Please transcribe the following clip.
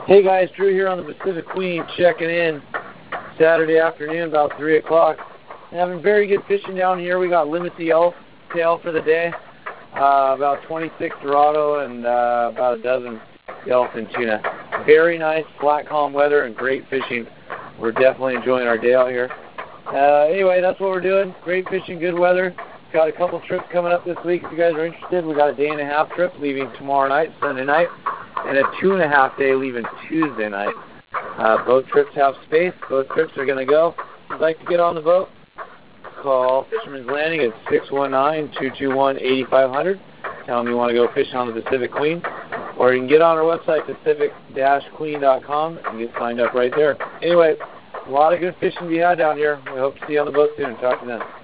Hey guys, Drew here on the Pacific Queen, checking in Saturday afternoon about 3 o'clock. Having very good fishing down here. We got limit the yellowtail for the day, about 26 Dorado and about a dozen yellowfin tuna. Very nice, flat, calm weather and great fishing. We're definitely enjoying our day out here. Anyway, that's what we're doing. Great fishing, good weather. Got a couple trips coming up this week if you guys are interested. We got a day-and-a-half trip leaving tomorrow night, Sunday night, and a 2.5 day leaving Tuesday night. Both trips have space. Both trips are going to go. If you'd like to get on the boat, call Fisherman's Landing at 619-221-8500. Tell them you want to go fishing on the Pacific Queen. Or you can get on our website, pacific-queen.com, and get signed up right there. Anyway, a lot of good fishing to be had down here. We hope to see you on the boat soon. Talk to you then.